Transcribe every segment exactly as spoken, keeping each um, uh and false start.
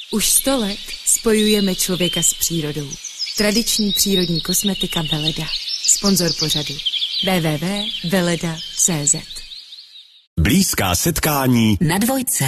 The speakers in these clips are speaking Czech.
Už sto let spojujeme člověka s přírodou. Tradiční přírodní kosmetika Veleda. Sponzor pořadu w w w tečka veleda tečka c z. Blízká setkání na Dvojce.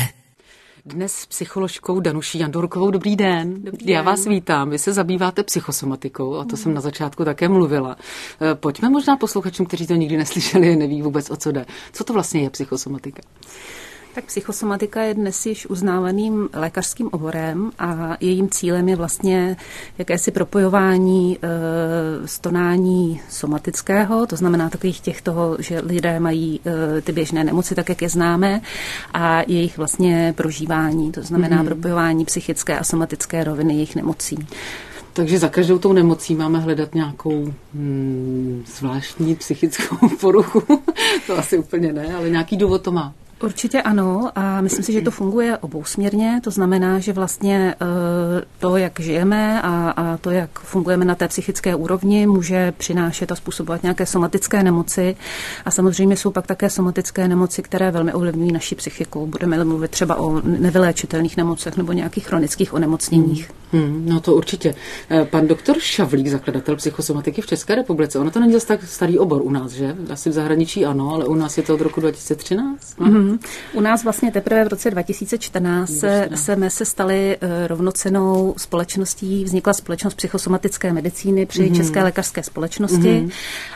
Dnes s psycholožkou Danuší Jandurkovou. Dobrý den. Dobrý den. Já vás vítám. Vy se zabýváte psychosomatikou, a to jsem na začátku také mluvila. Pojďme možná posluchačům, kteří to nikdy neslyšeli, neví vůbec, o co jde. Co to vlastně je psychosomatika? Tak psychosomatika je dnes již uznávaným lékařským oborem a jejím cílem je vlastně jakési propojování e, stonání somatického, to znamená takových těch toho, že lidé mají e, ty běžné nemoci, tak jak je známe, a jejich vlastně prožívání, to znamená mm-hmm. propojování psychické a somatické roviny jejich nemocí. Takže za každou tou nemocí máme hledat nějakou hmm, zvláštní psychickou poruchu. To asi úplně ne, ale nějaký důvod to má. Určitě ano, a myslím si, že to funguje obousměrně, to znamená, že vlastně to, jak žijeme a, a to, jak fungujeme na té psychické úrovni, může přinášet a způsobovat nějaké somatické nemoci, a samozřejmě jsou pak také somatické nemoci, které velmi ovlivňují naši psychiku. Budeme mluvit třeba o nevyléčitelných nemocech nebo nějakých chronických onemocněních. Hmm, hmm, no to určitě. Pan doktor Šavlík, zakladatel psychosomatiky v České republice, ono to není zase tak starý obor u nás, že? Asi v zahraničí ano, ale u nás je to od roku dva tisíce třináct. No? Hmm. U nás vlastně teprve v roce dva tisíce čtrnáct se, jsme se stali rovnocennou společností, vznikla společnost psychosomatické medicíny při mm-hmm. České lékařské společnosti mm-hmm.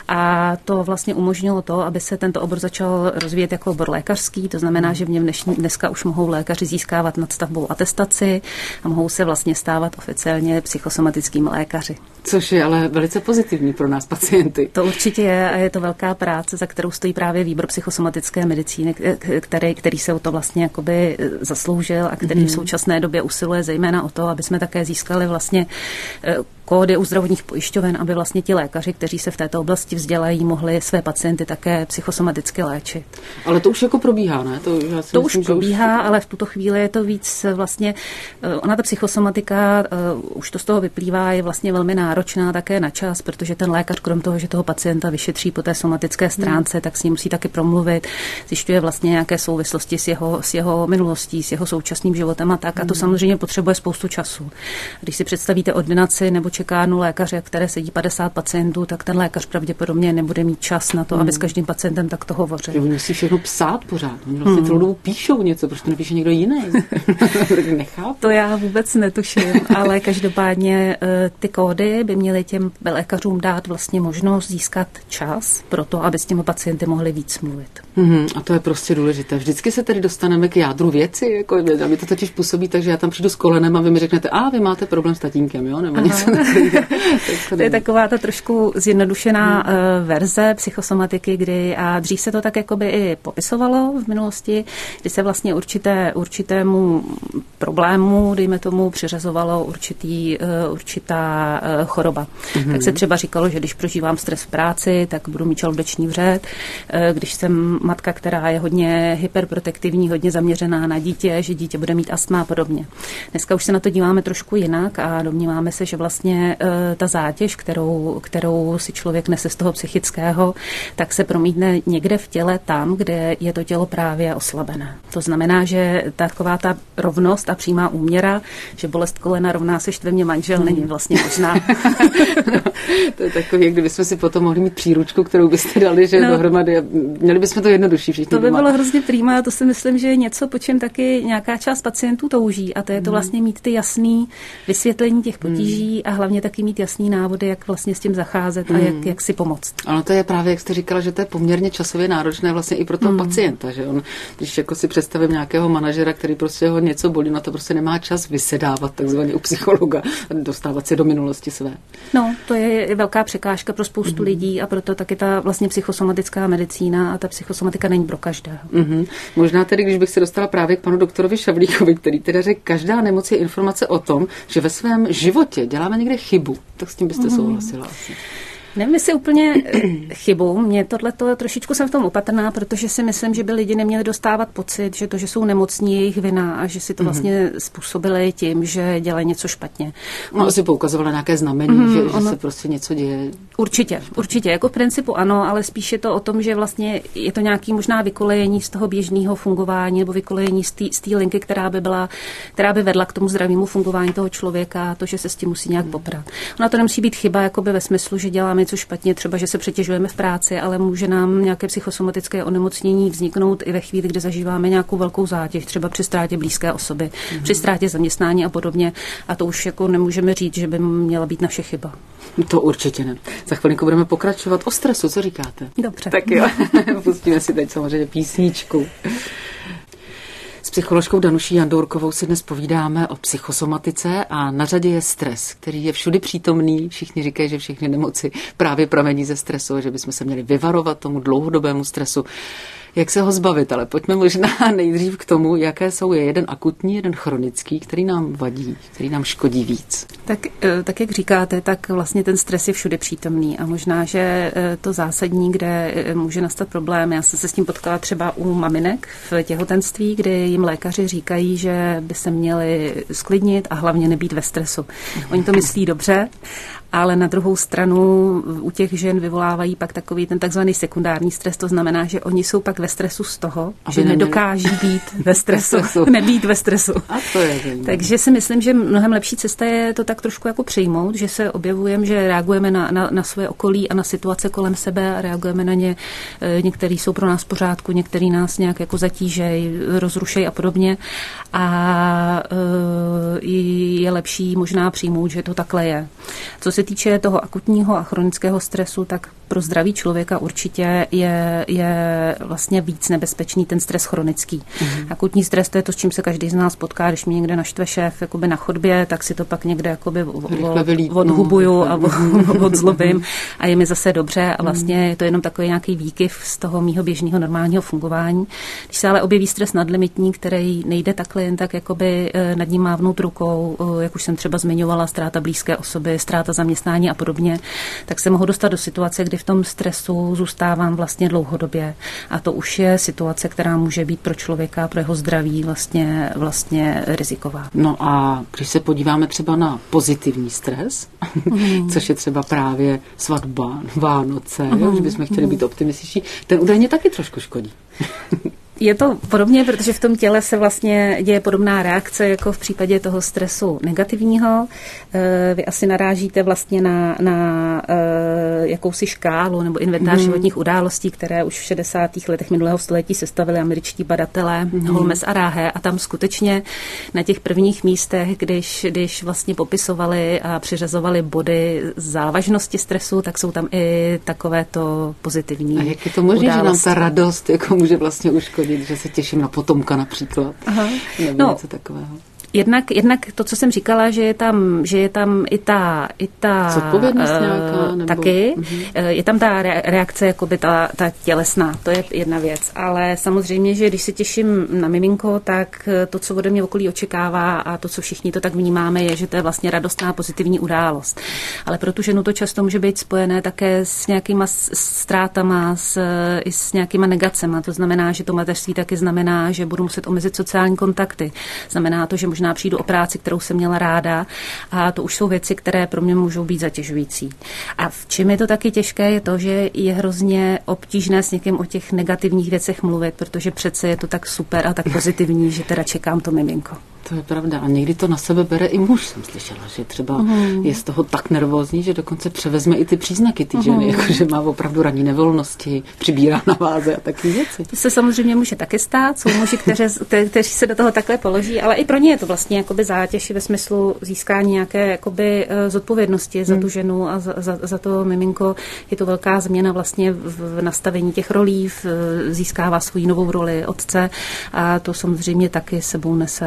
a to vlastně umožnilo to, aby se tento obor začal rozvíjet jako obor lékařský, to znamená, že v něm dnešní, dneska už mohou lékaři získávat nadstavbou atestaci a mohou se vlastně stávat oficiálně psychosomatickými lékaři. Což je ale velice pozitivní pro nás pacienty. To určitě je a je to velká práce, za kterou stojí právě výbor psychosomatické medicíny, který, který se o to vlastně jakoby zasloužil a který mm. v současné době usiluje zejména o to, aby jsme také získali vlastně kódy u zdravotních pojišťoven, aby vlastně ti lékaři, kteří se v této oblasti vzdělají, mohli své pacienty také psychosomaticky léčit. Ale to už jako probíhá, ne? To, já si to myslím, už probíhá, už... ale v tuto chvíli je to víc vlastně, ona ta psychosomatika, uh, už to z toho vyplývá, je vlastně velmi náročná také na čas, protože ten lékař, krom toho, že toho pacienta vyšetří po té somatické stránce, hmm. tak s ním musí taky promluvit, zjišťuje vlastně nějaké souvislosti s jeho, s jeho minulostí, s jeho současným životem a tak. Hmm. A to samozřejmě potřebuje spoustu času. Když si představíte ordinaci nebo čekárnu lékaře, které sedí padesát pacientů, tak ten lékař pravděpodobně nebude mít čas na to, hmm. aby s každým pacientem takto hovořil. Oni musí všechno psát pořád. Oni vlastně hmm. celou dobu píšou něco, protože to nepíše někdo jiný. Nechápu. To já vůbec netuším, ale každopádně ty kódy by měly těm lékařům dát vlastně možnost získat čas pro to, aby s těmi pacienty mohli víc mluvit. Hmm. A to je prostě důležité. Vždycky se tedy dostaneme k jádru věci, jako mi to totiž působí, takže já tam přijdu s kolenem a vy mi řeknete, a vy máte problém s tatínkem, jo, nebo něco. To je taková ta trošku zjednodušená hmm. uh, verze psychosomatiky, kdy a dřív se to tak jakoby i popisovalo v minulosti, kdy se vlastně určité, určitému problému, dejme tomu, přiřazovalo určitý, uh, určitá uh, choroba. Hmm. Tak se třeba říkalo, že když prožívám stres v práci, tak budu mít žaludeční vřed. Uh, když jsem matka, která je hodně hyperprotektivní, hodně zaměřená na dítě, že dítě bude mít astma a podobně. Dneska už se na to díváme trošku jinak a domníváme se, že vlastně ta zátěž, kterou, kterou si člověk nese z toho psychického, tak se promítne někde v těle tam, kde je to tělo právě oslabené. To znamená, že taková ta rovnost a přímá úměra, že bolest kolena rovná se štve mě manžel, hmm. není vlastně možná. No, to je takový, jak kdybychom si potom mohli mít příručku, kterou byste dali, že no. dohromady. Měli bychom to jednodušší všichni. To by doma. bylo hrozně prýma, to si myslím, že je něco, po čem taky nějaká část pacientů touží, a to je to vlastně mít ty jasný vysvětlení těch potíží hmm. a hlavně taky mít jasný návody, jak vlastně s tím zacházet hmm. a jak, jak si pomoct. Ano, to je právě, jak jste říkala, že to je poměrně časově náročné vlastně i pro toho hmm. pacienta, že on, když jako si představím nějakého manažera, který prostě ho něco bolí, na to prostě nemá čas vysedávat takzvaně u psychologa a dostávat se do minulosti své. No, to je velká překážka pro spoustu hmm. lidí a proto taky ta vlastně psychosomatická medicína a ta psychosomatika není pro každého. Hmm. Možná tedy, když bych se dostala právě k panu doktorovi Šavlíkovi, který teda řekl, každá nemoc je informace o tom, že ve svém životě děláme někde chybu. Tak s tím byste souhlasila asi. Nevím, jestli úplně chybu. Mě tohleto trošičku jsem v tom opatrná, protože si myslím, že by lidi neměli dostávat pocit, že to, že jsou nemocní, je jejich vina a že si to vlastně mm-hmm. způsobili tím, že dělají něco špatně. No, asi poukazovala nějaké znamení, mm, že, že ono... se prostě něco děje. Určitě, určitě. Jako v principu ano, ale spíš je to o tom, že vlastně je to nějaký možná vykolejení z toho běžného fungování nebo vykolejení z té linky, která by byla, která by vedla k tomu zdravému fungování toho člověka, to, že se s tím musí nějak poprat. Ona to nemusí být chyba jakoby ve smyslu, že děláme něco špatně, třeba že se přetěžujeme v práci, ale může nám nějaké psychosomatické onemocnění vzniknout i ve chvíli, kdy zažíváme nějakou velkou zátěž, třeba při ztrátě blízké osoby, mm-hmm. při ztrátě zaměstnání a podobně. A to už jako nemůžeme říct, že by měla být naše chyba. To určitě ne. Za chvilinku budeme pokračovat o stresu, co říkáte? Dobře. Tak jo, pustíme si teď samozřejmě písničku. S psycholožkou Danuší Jandourkovou si dnes povídáme o psychosomatice a na řadě je stres, který je všudy přítomný. Všichni říkají, že všechny nemoci právě pramení ze stresu, že bychom se měli vyvarovat tomu dlouhodobému stresu. Jak se ho zbavit, ale pojďme možná nejdřív k tomu, jaké jsou je jeden akutní, jeden chronický, který nám vadí, který nám škodí víc. Tak, tak jak říkáte, tak vlastně ten stres je všude přítomný a možná, že to zásadní, kde může nastat problém, já jsem se s tím potkala třeba u maminek v těhotenství, kdy jim lékaři říkají, že by se měli sklidnit a hlavně nebýt ve stresu. Oni to myslí dobře, ale na druhou stranu u těch žen vyvolávají pak takový ten takzvaný sekundární stres, to znamená, že oni jsou pak ve stresu z toho, aby že neměli... nedokáží být ve stresu, nebýt ve stresu. A to je zajímavé. Takže si myslím, že mnohem lepší cesta je to tak trošku jako přijmout, že se objevujeme, že reagujeme na, na, na své okolí a na situace kolem sebe a reagujeme na ně. Některý jsou pro nás v pořádku, některý nás nějak jako zatížejí, rozrušejí a podobně. A je lepší možná přijmout, že to takhle je. Co se týče toho akutního a chronického stresu, tak pro zdraví člověka určitě je, je vlastně víc nebezpečný ten stres chronický. Mm-hmm. Akutní stres, to je to, s čím se každý z nás potká, když mě někde naštve šéf jakoby na chodbě, tak si to pak někde jakoby odhubuju a odzlobím a je mi zase dobře a vlastně je to jenom takový nějaký výkyv z toho mýho běžného normálního fungování. Když se ale objeví stres nadlimitní, který nejde takhle jen tak jakoby nad ním mávnout rukou, jak už jsem třeba zmiňovala, ztráta blízké osoby, ztráta zaměstnání a podobně, tak se mohu dostat do situace, kdy v tom stresu zůstávám vlastně dlouhodobě. A to už je situace, která může být pro člověka, pro jeho zdraví vlastně, vlastně riziková. No a když se podíváme třeba na pozitivní stres, mm. což je třeba právě svatba, Vánoce, mm. jo, že bychom chtěli být optimističtí, ten údajně taky trošku škodí. Je to podobně, protože v tom těle se vlastně děje podobná reakce jako v případě toho stresu negativního. Vy asi narážíte vlastně na, na jakousi škálu nebo inventář mm. životních událostí, které už v šedesátých letech minulého století sestavili američtí badatelé mm. Holmes a Rahe a tam skutečně na těch prvních místech, když, když vlastně popisovali a přiřazovali body závažnosti stresu, tak jsou tam i takovéto pozitivní. A jak je to možné, že nám ta radost jako může vlastně uškodit? Že se těším na potomka například. Aha. Nebo no, něco takového. Jednak, jednak to, co jsem říkala, že je tam, že je tam i ta, i ta zodpovědnost uh, nějaká, nebo... taky. Uh-huh. Je tam ta reakce, jakoby ta, ta tělesná, to je jedna věc. Ale samozřejmě, že když se těším na miminko, tak to, co ode mě okolí očekává a to, co všichni to tak vnímáme, je, že to je vlastně radostná pozitivní událost. Ale pro tu ženu to často může být spojené také s nějakýma ztrátama, s, i s nějakýma negacema. To znamená, že to mateřství taky znamená, že budu muset omezit sociální kontakty. Znamená to, že možná přijdu o práci, kterou jsem měla ráda a to už jsou věci, které pro mě můžou být zatěžující. A v čem je to taky těžké, je to, že je hrozně obtížné s někým o těch negativních věcech mluvit, protože přece je to tak super a tak pozitivní, že teda čekám to miminko. To je pravda. A někdy to na sebe bere i muž, jsem slyšela, že třeba mm. je z toho tak nervózní, že dokonce převezme i ty příznaky ty ženy, mm. jako že má opravdu ranní nevolnosti, přibírá na váze a taky věci. To se samozřejmě může taky stát, jsou muži, kteři, kteří se do toho takhle položí, ale i pro ně je to vlastně jakoby zátěž ve smyslu získání nějaké jakoby zodpovědnosti mm. za tu ženu a za, za, za to miminko. Je to velká změna vlastně v nastavení těch rolí, v, získává svou novou roli otce a to samozřejmě taky sebou nese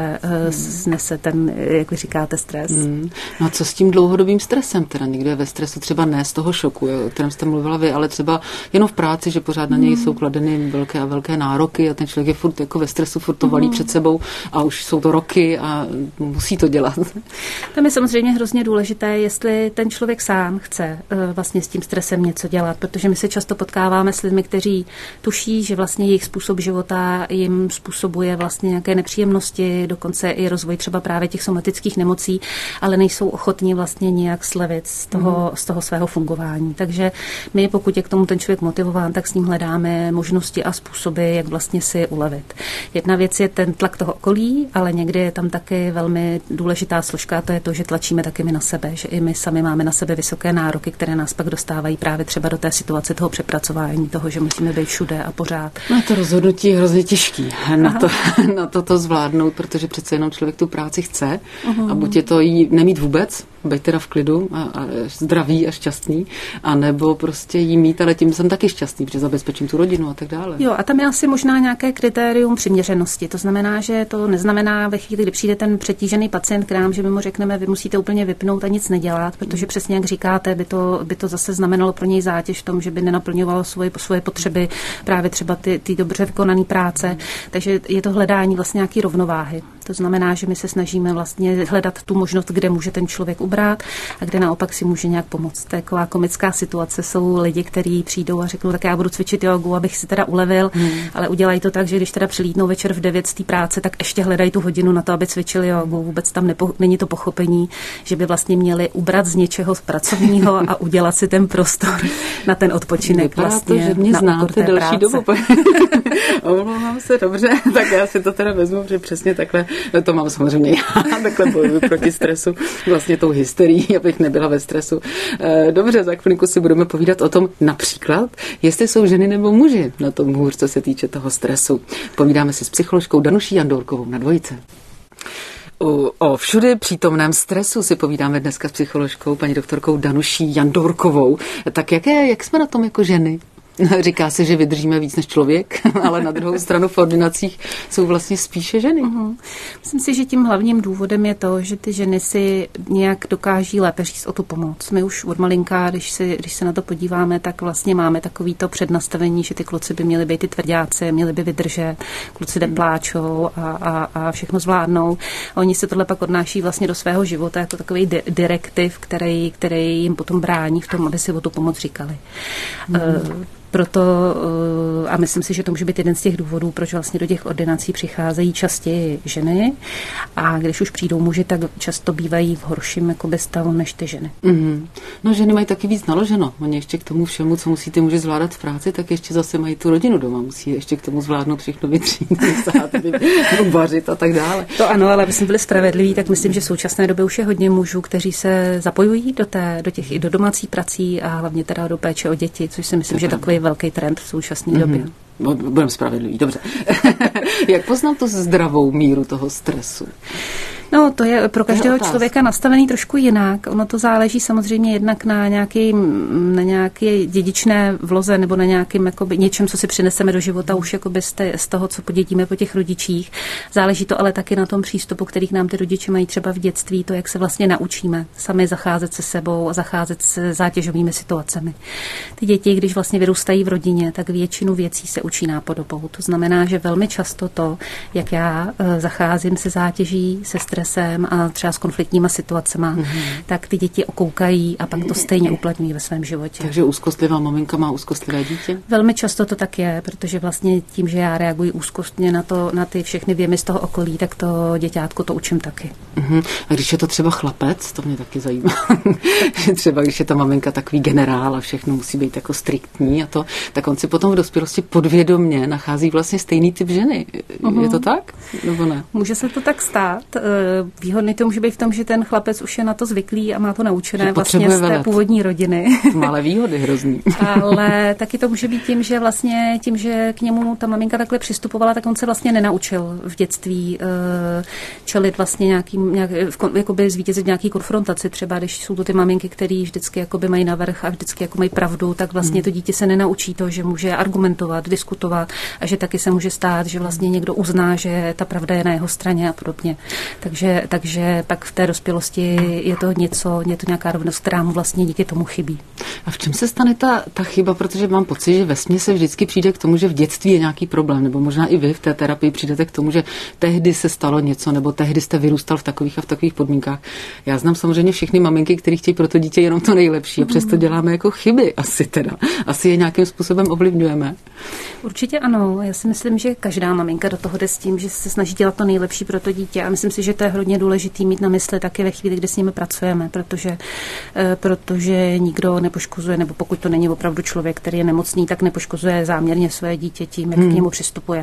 snese ten, jak vy říkáte, stres. Hmm. No a co s tím dlouhodobým stresem? Teda někdo je ve stresu třeba ne z toho šoku, o kterém jste mluvila vy, ale třeba jenom v práci, že pořád na něj hmm. jsou kladeny velké a velké nároky a ten člověk je furt jako ve stresu, furt to valí hmm. před sebou a už jsou to roky a musí to dělat. Tam je samozřejmě hrozně důležité, jestli ten člověk sám chce vlastně s tím stresem něco dělat, protože my se často potkáváme s lidmi, kteří tuší, že vlastně jejich způsob života jim způsobuje vlastně nějaké nepříjemnosti, dokonce i rozvoj třeba právě těch somatických nemocí, ale nejsou ochotní vlastně nějak slevit z toho, mm. z toho svého fungování. Takže my, pokud je k tomu ten člověk motivován, tak s ním hledáme možnosti a způsoby, jak vlastně si ulevit. Jedna věc je ten tlak toho okolí, ale někdy je tam taky velmi důležitá složka, to je to, že tlačíme taky my na sebe, že i my sami máme na sebe vysoké nároky, které nás pak dostávají právě třeba do té situace toho přepracování, toho, že musíme být všude a pořád. No to rozhodnutí je hrozně těžký na to, na to to zvládnout, protože přece jenom člověk tu práci chce uh-huh. a buď je to jí nemít vůbec, být teda v klidu a, a zdravý a šťastný, anebo prostě jí mít, ale tím jsem taky šťastný, protože zabezpečím tu rodinu a tak dále. Jo, a tam je asi možná nějaké kritérium přiměřenosti. To znamená, že to neznamená ve chvíli, kdy přijde ten přetížený pacient k nám, že my mu řekneme, vy musíte úplně vypnout a nic nedělat, protože přesně jak říkáte, by to, by to zase znamenalo pro něj zátěž v tom, že by nenaplňovalo svoje, svoje potřeby, právě třeba ty, ty dobře vykonané práce. Takže je to hledání vlastně nějaký rovnováhy. To znamená, že my se snažíme vlastně hledat tu možnost, kde může ten člověk ubrat a kde naopak si může nějak pomoct. Taková komická situace, jsou lidi, kteří přijdou a řeknou, tak já budu cvičit jogu, abych si teda ulevil, hmm. ale udělají to tak, že když teda přilítnou večer v devět z té práce, tak ještě hledají tu hodinu na to, aby cvičili jogu. Vůbec tam nepo, není to pochopení, že by vlastně měli ubrat z něčeho z pracovního a udělat si ten prostor na ten odpočinek. Vypadá vlastně to, že mě na znáte delší práce. dobu. Omlouvám se, dobře, tak já si to teda vezmu, že přesně takhle, no to mám samozřejmě já, takhle bojuji proti stresu, vlastně tou hysterií, abych nebyla ve stresu. Dobře, za chvilinku si budeme povídat o tom například, jestli jsou ženy nebo muži na tom hůř, co se týče toho stresu. Povídáme si s psycholožkou Danuší Jandourkovou na Dvojice. O, o všude přítomném stresu si povídáme dneska s psycholožkou, paní doktorkou Danuší Jandourkovou. Tak jaké, jak jsme na tom jako ženy? Říká se, že vydržíme víc než člověk, ale na druhou stranu v ordinacích jsou vlastně spíše ženy. Uh-huh. Myslím si, že tím hlavním důvodem je to, že ty ženy si nějak dokáží lépe říct o tu pomoc. My už od malinka, když, si, když se na to podíváme, tak vlastně máme takovýto přednastavení, že ty kluci by měli být ty tvrďáci, měli by vydržet, kluci nepláčou a, a, a všechno zvládnou. A oni se tohle pak odnáší vlastně do svého života jako takový di- direktiv, který, který jim potom brání v tom, aby si o tu pomoc říkali. Uh-huh. Uh, Proto, a myslím si, že to může být jeden z těch důvodů, proč vlastně do těch ordinací přicházejí častěji ženy a když už přijdou muži, tak často bývají v horším jakoby stavu než ty ženy. Mm-hmm. No ženy mají taky víc naloženo. Oni ještě k tomu všemu, co musí ty muži zvládat v práci, tak ještě zase mají tu rodinu doma. Musí ještě k tomu zvládnout všechno vytřít, vařit a tak dále. To ano, ale aby jsme byli spravedliví, tak myslím, že v současné době už je hodně mužů, kteří se zapojují do, té, do těch i do domácí prací a hlavně teda do péče o děti, což si myslím, že takový velký trend v současné mm-hmm. době. Budeme spravedliví, dobře. Jak poznat tu zdravou míru toho stresu? No, to je pro každého člověka nastavený trošku jinak. Ono to záleží samozřejmě jednak na nějaký, na nějaké dědičné vloze nebo na nějakým jakoby, něčem, co si přineseme do života už jakoby z, té, z toho, co podědíme po těch rodičích. Záleží to ale taky na tom přístupu, který nám ty rodiče mají třeba v dětství, to, jak se vlastně naučíme sami zacházet se sebou a zacházet se zátěžovými situacemi. Ty děti, když vlastně vyrůstají v rodině, tak většinu věcí se učí nápodobou. To znamená, že velmi často to, jak já zacházím se zátěží, se stresem a třeba s konfliktníma situacema, mm-hmm. tak ty děti okoukají a pak to stejně uplatňují ve svém životě. Takže úzkostlivá maminka má úzkostlivé dítě? Velmi často to tak je, protože vlastně tím, že já reaguji úzkostně na, to, na ty všechny věmy z toho okolí, tak to děťátko to učím taky. Mm-hmm. A když je to třeba chlapec, to mě taky zajímá, že třeba když je ta maminka takový generál a všechno musí být jako striktní a to, tak on si potom v dospělosti podvědomě nachází vlastně stejný typ ženy. Uh-huh. Je to tak? Nebo ne? Může se to tak stát. výhodný to může být v tom, že ten chlapec už je na to zvyklý a má to naučené vlastně z té velet. Původní rodiny. Malé výhody hrozný. Ale taky to může být tím, že vlastně tím, že k němu ta maminka takhle přistupovala, tak on se vlastně nenaučil v dětství čelit vlastně nějakým, nějak, jakoby zvítězit nějaký konfrontaci. Třeba když jsou to ty maminky, které vždycky jakoby mají navrch a vždycky jako mají pravdu, tak vlastně to dítě se nenaučí to, že může argumentovat, diskutovat a že taky se může stát, že vlastně někdo uzná, že ta pravda je na jeho straně a podobně. Takže, takže pak v té dospělosti je to něco, je to nějaká rovnost, která mu vlastně díky tomu chybí. A v čem se stane ta, ta chyba? Protože mám pocit, že vesměs se vždycky přijde k tomu, že v dětství je nějaký problém, nebo možná i vy v té terapii přijdete k tomu, že tehdy se stalo něco, nebo tehdy jste vyrůstal v takových a v takových podmínkách. Já znám samozřejmě všechny maminky, které chtějí pro to dítě jenom to nejlepší a přesto děláme jako chyby asi teda. Asi je nějakým způsobem ovlivňujeme. Určitě ano. Já si myslím, že každá maminka do toho jde s tím, že se snaží dělat to nejlepší pro to dítě a myslím si, že to je hodně důležité mít na mysli taky ve chvíli, kdy s nimi pracujeme, protože, protože nikdo nepoškozuje, nebo pokud to není opravdu člověk, který je nemocný, tak nepoškozuje záměrně své dítě tím, jak hmm. k němu přistupuje.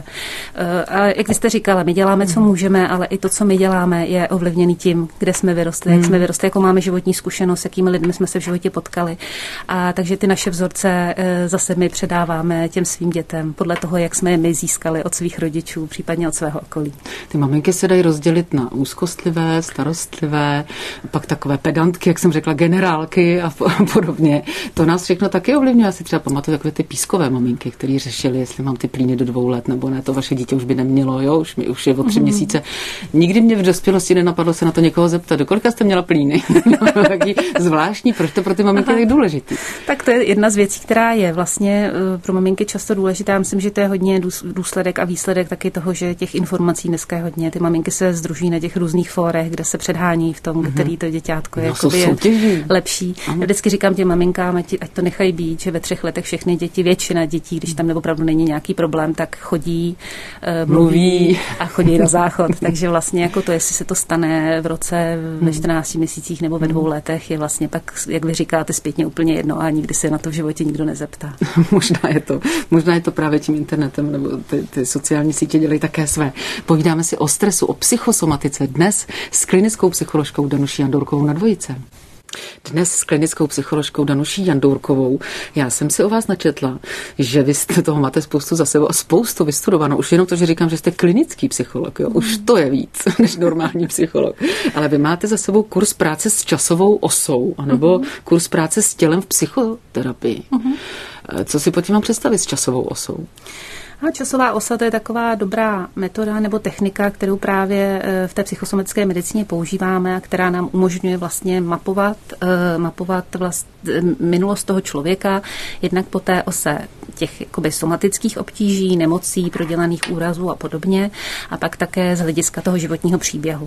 A jak jste říkala, my děláme, co můžeme, ale i to, co my děláme, je ovlivněný tím, kde jsme vyrostli, hmm. jak jsme vyrostli, jako máme životní zkušenost, s jakými lidmi jsme se v životě potkali. A takže ty naše vzorce zase my předáváme těm svým dětem podle toho, jak jsme je my získali od svých rodičů, případně od svého okolí. Ty maminky se dají rozdělit na úzkostlivé, starostlivé, pak takové pedantky, jak jsem řekla, generálky a podobně. To nás všechno taky ovlivňuje. Já si třeba pamatuju takové ty pískové maminky, které řešily, jestli mám ty plíny do dvou let nebo ne, to vaše dítě už by nemělo, jo, už, mi, už je o tři mm. měsíce. Nikdy mě v dospělosti nenapadlo se na to někoho zeptat, do kolika jste měla plíny? Taky zvláštní, proč to pro ty maminky je důležitý? Tak to je jedna z věcí, která je vlastně pro maminky často důležitá. Myslím, že to je hodně důsledek a výsledek taky toho, že těch informací dneska je hodně. Ty maminky se sdruží na těch různých fórech, kde se předhání v tom, mm-hmm. který to děťátko je, no, je lepší. Ano. Já vždycky říkám těm maminkám, ať, ať to nechají být, že ve třech letech všechny děti, většina dětí, když tam opravdu není nějaký problém, tak chodí, uh, mluví, mluví a chodí na záchod. Takže vlastně jako to, jestli se to stane v roce ve čtrnácti měsících nebo ve dvou letech, je vlastně pak, jak vy říkáte, zpětně úplně jedno a nikdy se na to v životě nikdo nezeptá. možná je to, možná je to právě tím internetem nebo ty, ty sociální sítě dělají také své. Povídáme si o stresu, o psychosomatice dnes s klinickou psycholožkou Danuší Jandourkovou na Dvojice. Dnes s klinickou psycholožkou Danuší Jandourkovou. Já jsem si o vás načetla, že vy jste toho máte spoustu za sebou a spoustu vystudovanou. Už jenom to, že říkám, že jste klinický psycholog, jo? Už to je víc než normální psycholog. Ale vy máte za sebou kurz práce s časovou osou, anebo uh-huh. kurz práce s tělem v psychoterapii. Uh-huh. Co si pod tím mám představit s časovou osou? A časová osa to je taková dobrá metoda nebo technika, kterou právě v té psychosomatické medicíně používáme a která nám umožňuje vlastně mapovat, mapovat vlast, minulost toho člověka, jednak po té ose těch jakoby somatických obtíží, nemocí, prodělaných úrazů a podobně, a pak také z hlediska toho životního příběhu.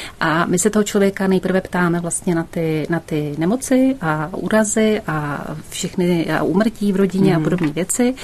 A my se toho člověka nejprve ptáme vlastně na ty, na ty nemoci a úrazy a všechny a úmrtí v rodině mm. a podobné věci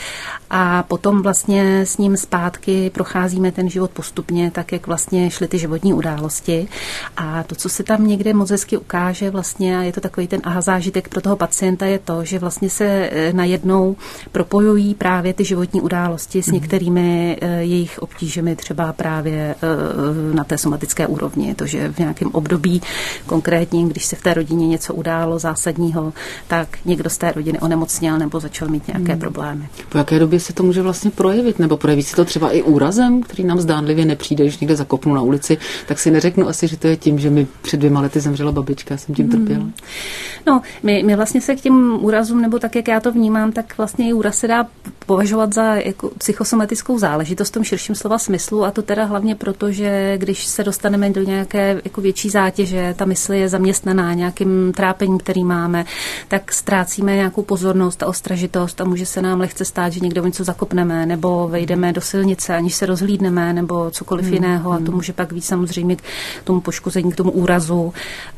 a potom vlastně s ním zpátky procházíme ten život postupně, tak jak vlastně šly ty životní události. A to, co se tam někde moc hezky ukáže vlastně, a je to takový ten aha zážitek pro toho pacienta, je to, že vlastně se najednou propojují právě ty životní události s některými jejich obtížemi třeba právě na té somatické úrovni. To, že v nějakém období konkrétně, když se v té rodině něco událo zásadního, tak někdo z té rodiny onemocněl nebo začal mít nějaké hmm. problémy. Po jaké době se to může vlastně projevit? Nebo projeví se to třeba i úrazem, který nám zdánlivě nepřijde, když někde zakopnu na ulici, tak si neřeknu asi, že to je tím, že mi před dvěma lety zemřela babička, jsem tím trpěla. Hmm. No, my, my vlastně se k těm úrazům, nebo tak, jak já to vnímám, tak vlastně i úraz se dá považovat za jako psychosomatickou záležitost v tom širším slova smyslu, a to teda hlavně proto, že když se dostaneme do nějaké jako větší zátěže, ta mysl je zaměstnaná nějakým trápením, který máme, tak ztrácíme nějakou pozornost a ostražitost a může se nám lehce stát, že někde něco zakopneme nebo vejdeme do silnice, aniž se rozhlídneme nebo cokoliv hmm. jiného, a to může pak víc samozřejmě k tomu poškození, k tomu úrazu,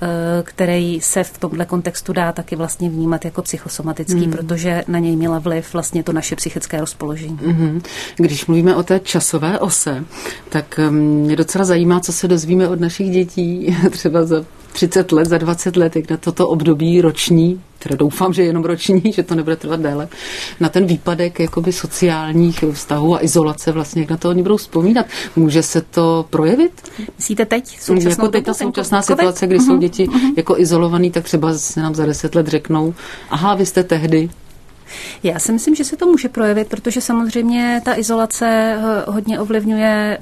který se v tomhle kontextu dá taky vlastně vnímat jako psychosomatický, hmm. protože na něj měla vliv vlastně to naše psychické rozpoložení. Hmm. Když mluvíme o té časové ose, tak mě docela zajímá, co se dozvíme od našich dětí třeba za třicet let, za dvacet let, jak na toto období roční, teda doufám, že jenom roční, že to nebude trvat déle, na ten výpadek jakoby sociálních vztahů a izolace vlastně, jak na to oni budou vzpomínat. Může se to projevit? Myslíte teď? Jako teď ta současná situace, kdy uh-huh. jsou děti uh-huh. jako izolovaný, tak třeba se nám za deset let řeknou, aha, vy jste tehdy. Já si myslím, že se to může projevit, protože samozřejmě ta izolace hodně ovlivňuje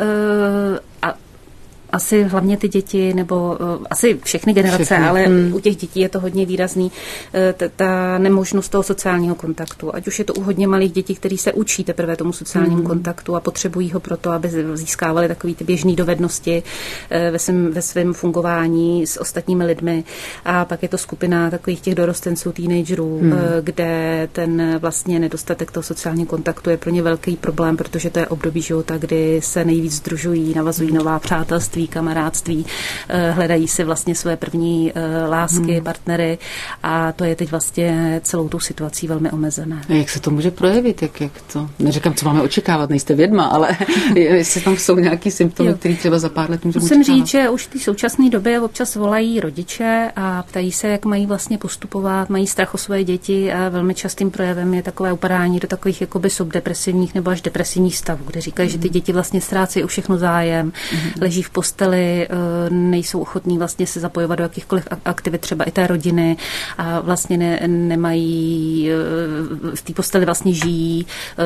a asi hlavně ty děti, nebo uh, asi všechny generace, všechny. ale hmm. u těch dětí je to hodně výrazný, uh, t- ta nemožnost toho sociálního kontaktu. Ať už je to u hodně malých dětí, kteří se učí teprve tomu sociálnímu hmm. kontaktu a potřebují ho proto, aby získávali takové ty běžné dovednosti uh, ve svém, ve svém fungování s ostatními lidmi. A pak je to skupina takových těch dorostenců, teenagerů, hmm. uh, kde ten vlastně nedostatek toho sociálního kontaktu je pro ně velký problém, protože to je období života, kdy se nejvíc sdružují, navazují nová přátelství, kamarádství, hledají si vlastně své první lásky, hmm. partnery a to je teď vlastně celou tou situací velmi omezené. A jak se to může projevit? Jak, jak to? Neříkám, co máme očekávat, nejste vědma, ale jestli tam jsou nějaký symptomy, které třeba za pár let můžeme Musím očekávat. říct, že už v té současné době občas volají rodiče a ptají se, jak mají vlastně postupovat, mají strach o svoje děti a velmi častým projevem je takové upadání do takových jakoby subdepresivních nebo až depresivních stavů, kde říkají, hmm. že ty děti vlastně ztrácejí o všechno zájem, hmm. leží v posteli, nejsou ochotní vlastně se zapojovat do jakýchkoliv aktivit, třeba i té rodiny a vlastně ne, nemají, v té posteli vlastně žijí,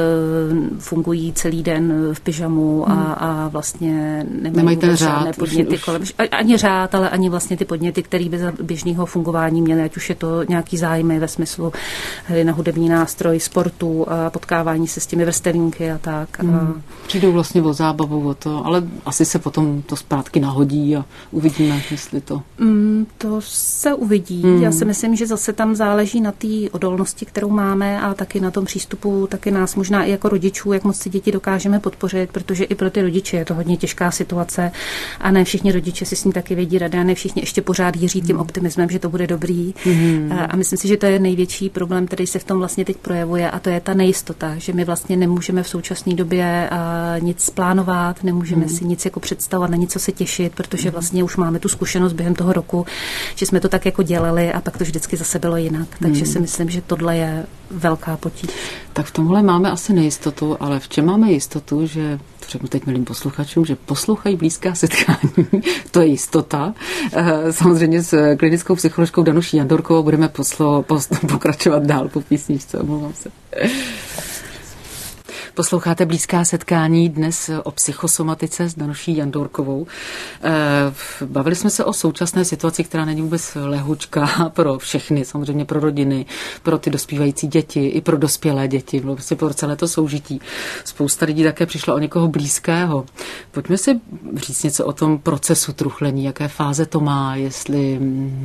fungují celý den v pyžamu a, a vlastně nemají, nemají ten žádné řád, podněty už, kolem. Ani řád, ale ani vlastně ty podněty, které by za běžného fungování měly, ať už je to nějaký zájmy ve smyslu hry na hudební nástroj, sportu a potkávání se s těmi vrstevníky a tak. Hmm. A přijdou vlastně o zábavu, o to, ale asi se potom to zpátky nahodí a uvidíme, jestli to... Mm, to se uvidí. Mm. Já si myslím, že zase tam záleží na té odolnosti, kterou máme a taky na tom přístupu, taky nás možná i jako rodičů, jak moc ty děti dokážeme podpořit, protože i pro ty rodiče je to hodně těžká situace a ne všichni rodiče si s ní taky vědí rady a ne všichni ještě pořád věří tím optimismem, že to bude dobrý. Mm. A myslím si, že to je největší problém, který se v tom vlastně teď projevuje a to je ta nejistota, že my vlastně nemůžeme v současné době nic plánovat, nemůžeme mm. si nic jako představovat, na něco se těšit, protože vlastně už máme tu zkušenost během toho roku, že jsme to tak jako dělali a pak to vždycky zase bylo jinak. Takže hmm. si myslím, že tohle je velká potíž. Tak v tomhle máme asi nejistotu, ale v čem máme jistotu, že to řeknu teď milým posluchačům, že poslouchají blízká setkání, to je jistota. Samozřejmě s klinickou psycholožkou Danuší Jandorkovou budeme poslo, poslo, pokračovat dál po písničce, omlouvám se. Posloucháte blízká setkání dnes o psychosomatice s Danuší Jandorkovou. Bavili jsme se o současné situaci, která není vůbec lehučka pro všechny, samozřejmě pro rodiny, pro ty dospívající děti, i pro dospělé děti, vlastně pro celé to soužití. Spousta lidí také přišla o někoho blízkého. Pojďme si říct něco o tom procesu truchlení, jaké fáze to má, jestli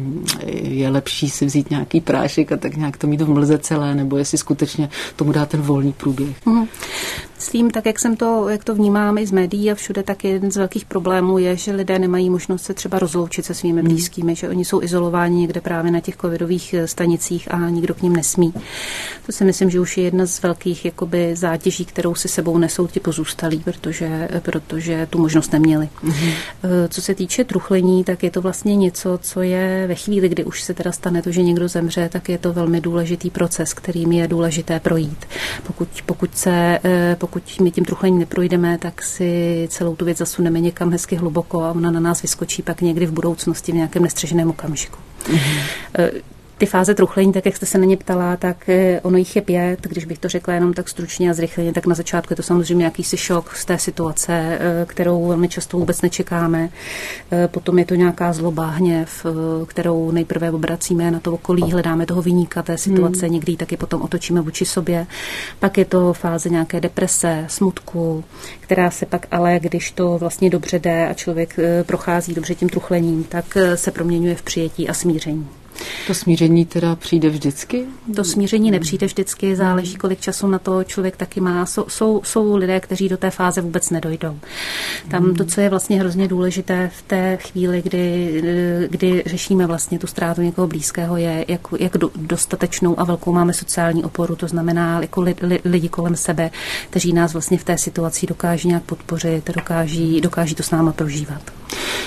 je lepší si vzít nějaký prášek a tak nějak to mít v mlze celé, nebo jestli skutečně tomu dá ten volný průběh. Mm. Myslím, tak jak jsem to, jak to vnímám i z médií a všude, tak jeden z velkých problémů je, že lidé nemají možnost se třeba rozloučit se svými blízkými, že oni jsou izolováni někde právě na těch covidových stanicích a nikdo k nim nesmí. To si myslím, že už je jedna z velkých jakoby zátěží, kterou si sebou nesou ti pozůstalí, protože, protože tu možnost neměli. Mm-hmm. Co se týče truchlení, tak je to vlastně něco, co je ve chvíli, kdy už se teda stane to, že někdo zemře, tak je to velmi důležitý proces, kterým je důležité projít. Pokud, pokud se Pokud my tím truchlením neprojdeme, tak si celou tu věc zasuneme někam hezky hluboko a ona na nás vyskočí pak někdy v budoucnosti v nějakém nestřeženém okamžiku. Mm-hmm. Ty fáze truchlení, tak jak jste se na ně ptala, tak ono jich je pět, když bych to řekla jenom tak stručně a zrychleně, tak na začátku je to samozřejmě jakýsi šok z té situace, kterou velmi často vůbec nečekáme. Potom je to nějaká zloba, hněv, kterou nejprve obracíme na to okolí, hledáme toho viníka té situace, hmm. někdy taky potom otočíme vůči sobě. Pak je to fáze nějaké deprese, smutku, která se pak ale, když to vlastně dobře jde a člověk prochází dobře tím truchlením, tak se proměňuje v přijetí a smíření. To smíření teda přijde vždycky? To smíření nepřijde vždycky, záleží, kolik času na to člověk taky má. Jsou, jsou, jsou lidé, kteří do té fáze vůbec nedojdou. Tam to, co je vlastně hrozně důležité v té chvíli, kdy, kdy řešíme vlastně tu ztrátu někoho blízkého, je, jak, jak dostatečnou a velkou máme sociální oporu, to znamená jako li, li, lidi kolem sebe, kteří nás vlastně v té situaci dokáží nějak podpořit, dokáží, dokáží to s náma prožívat.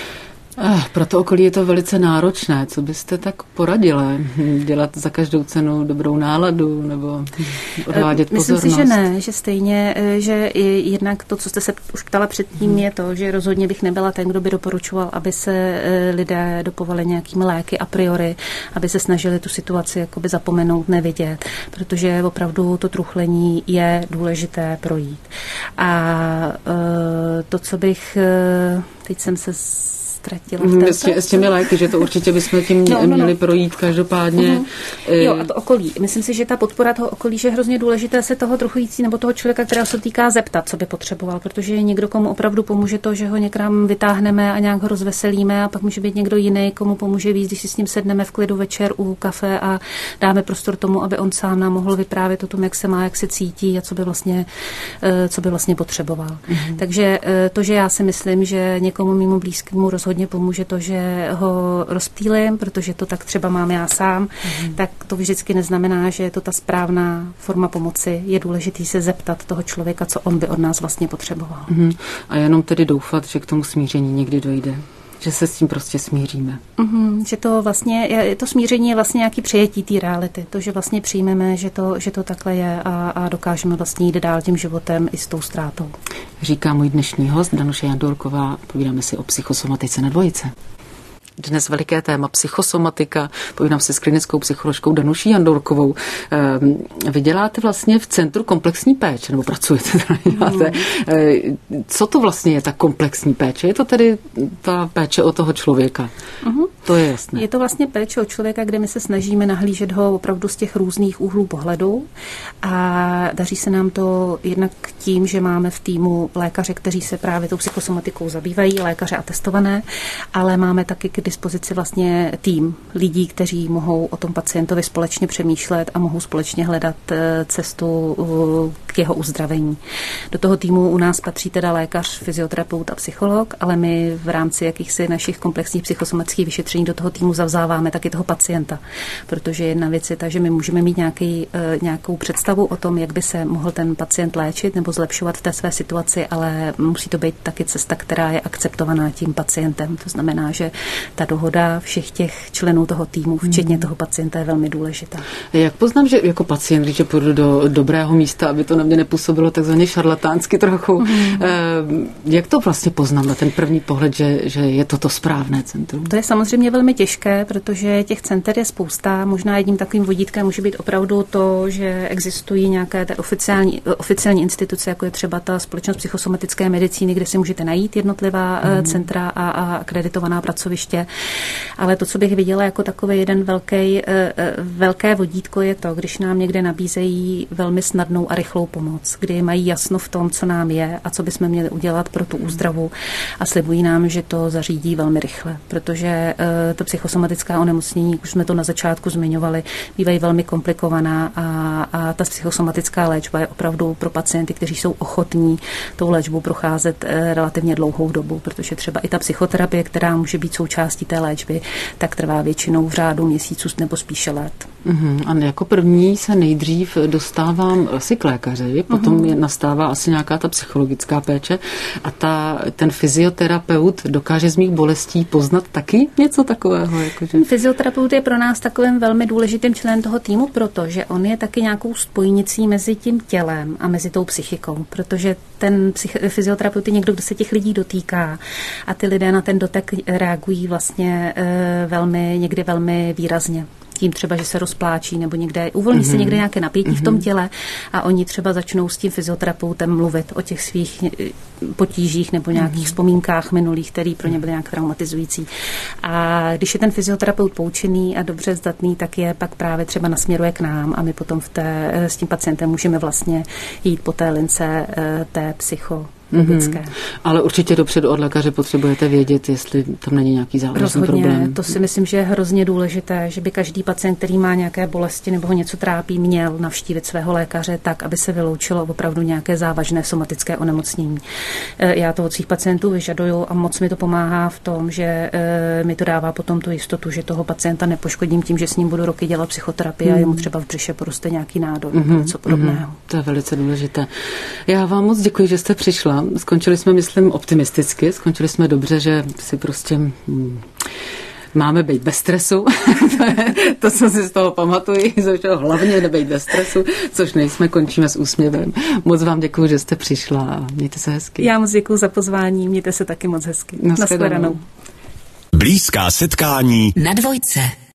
Ah, pro to okolí je to velice náročné. Co byste tak poradila? Dělat za každou cenu dobrou náladu nebo odvádět pozornost? Myslím si, že ne, že stejně, že jednak to, co jste se už ptala předtím, je to, že rozhodně bych nebyla ten, kdo by doporučoval, aby se lidé dopovali nějakými léky a priori, aby se snažili tu situaci jakoby zapomenout, nevidět, protože opravdu to truchlení je důležité projít. A to, co bych, teď jsem se ztratila v té s, tě, s těmi léky, že to určitě bychom tím no, no, měli no. projít každopádně. Uh-huh. Jo, a to okolí. Myslím si, že ta podpora toho okolí, že je hrozně důležité se toho truchující nebo toho člověka, kterého se týká, zeptat, co by potřeboval, protože je někdo, komu opravdu pomůže to, že ho někam vytáhneme a nějak ho rozveselíme, a pak může být někdo jiný, komu pomůže víc, když si s ním sedneme v klidu večer u kafe a dáme prostor tomu, aby on sám nám mohl vyprávět o tom, jak se má, jak se cítí a co by vlastně, co by vlastně potřeboval. Uh-huh. Takže to, že já si myslím, že někomu mému blízkému rozhodně hodně pomůže to, že ho rozptýlím, protože to tak třeba mám já sám, mm. tak to vždycky neznamená, že je to ta správná forma pomoci. Je důležité se zeptat toho člověka, co on by od nás vlastně potřeboval. Mm. A jenom tedy doufat, že k tomu smíření někdy dojde. Že se s tím prostě smíříme. Mm, že to vlastně, je, to smíření je vlastně nějaký přijetí té reality. To, že vlastně přijmeme, že to, že to takhle je a, a dokážeme vlastně jít dál tím životem i s tou ztrátou. Říká můj dnešní host Danuše Jandorková. Povídáme si o psychosomatice na dvojice. Dnes veliké téma psychosomatika. Povídám se s klinickou psycholožkou Danuší Jandorkovou. Vy děláte vlastně v Centru komplexní péče, nebo pracujete, děláte. Co to vlastně je ta komplexní péče? Je to tedy ta péče o toho člověka? Uh-huh. To je jasné. Je to vlastně péče o člověka, kde my se snažíme nahlížet ho opravdu z těch různých úhlů pohledu a daří se nám to jednak tím, že máme v týmu lékaře, kteří se právě tou psychosomatikou zabývají, lékaře atestované, ale máme taky k dispozici vlastně tým lidí, kteří mohou o tom pacientovi společně přemýšlet a mohou společně hledat cestu k jeho uzdravení. Do toho týmu u nás patří teda lékař, fyzioterapeut a psycholog, ale my v rámci jakýchsi našich komplexních psychosomatických vyšetření do toho týmu zavzáváme taky toho pacienta, protože jedna věc je ta, že my můžeme mít nějaký, nějakou představu o tom, jak by se mohl ten pacient léčit nebo zlepšovat v té své situaci, ale musí to být taky cesta, která je akceptovaná tím pacientem. To znamená, že ta dohoda všech těch členů toho týmu, včetně toho pacienta, je velmi důležitá. Jak poznám, že jako pacient, když půjdu do dobrého místa, aby to na mě nepůsobilo takzvaně šarlatánsky trochu, mm. jak to vlastně poznám na ten první pohled, že, že je to to správné centrum? To je samozřejmě velmi těžké, protože těch center je spousta. Možná jedním takovým vodítkem může být opravdu to, že existují nějaké té oficiální, oficiální instituce, jako je třeba ta Společnost psychosomatické medicíny, kde si můžete najít jednotlivá mm. centra a, a akreditovaná pracoviště. Ale to, co bych viděla jako takový jeden velký, velké vodítko, je to, když nám někde nabízejí velmi snadnou a rychlou pomoc, kdy mají jasno v tom, co nám je a co bychom měli udělat pro tu úzdravu a slibují nám, že to zařídí velmi rychle, protože to psychosomatická onemocnění, už jsme to na začátku zmiňovali, bývají velmi komplikovaná a, a ta psychosomatická léčba je opravdu pro pacienty, kteří jsou ochotní tou léčbou procházet relativně dlouhou dobu, protože třeba i ta psychoterapie, která může být součástí té léčby, tak trvá většinou v řádu měsíců nebo spíše let. Uhum. A jako první se nejdřív dostávám asi k lékaři, potom uhum. nastává asi nějaká ta psychologická péče a ta, ten fyzioterapeut dokáže z mých bolestí poznat taky něco takového? Jakože... Fyzioterapeut je pro nás takovým velmi důležitým členem toho týmu, protože on je taky nějakou spojnicí mezi tím tělem a mezi tou psychikou, protože ten psych- fyzioterapeut je někdo, kdo se těch lidí dotýká a ty lidé na ten dotek reagují vlastně e, velmi, někdy velmi výrazně. Tím třeba, že se rozpláčí nebo někde, uvolní mm-hmm. se někde nějaké napětí mm-hmm. v tom těle a oni třeba začnou s tím fyzioterapeutem mluvit o těch svých potížích nebo nějakých mm-hmm. vzpomínkách minulých, které pro ně byly nějak traumatizující. A když je ten fyzioterapeut poučený a dobře zdatný, tak je pak právě třeba nasměruje k nám a my potom v té, s tím pacientem můžeme vlastně jít po té lince té psycho. Mm-hmm. Ale určitě dopředu od lékaře potřebujete vědět, jestli tam není nějaký závažný problém. To si myslím, že je hrozně důležité, že by každý pacient, který má nějaké bolesti nebo ho něco trápí, měl navštívit svého lékaře tak, aby se vyloučilo opravdu nějaké závažné somatické onemocnění. Já to od svých pacientů vyžaduju a moc mi to pomáhá v tom, že mi to dává potom tu jistotu, že toho pacienta nepoškodím tím, že s ním budu roky dělat psychoterapii mm. a jemu třeba v břiše poroste nějaký nádor nebo mm-hmm. něco podobného. Mm-hmm. To je velice důležité. Já vám moc děkuji, že jste přišla. A skončili jsme, myslím, optimisticky, skončili jsme dobře, že si prostě hm, máme být bez stresu, to, co si z toho pamatuji, hlavně nebejt bez stresu, což nejsme, končíme s úsměvem. Moc vám děkuji, že jste přišla a mějte se hezky. Já moc děkuji za pozvání, mějte se taky moc hezky. Nashledanou. Blízká setkání na dvojce.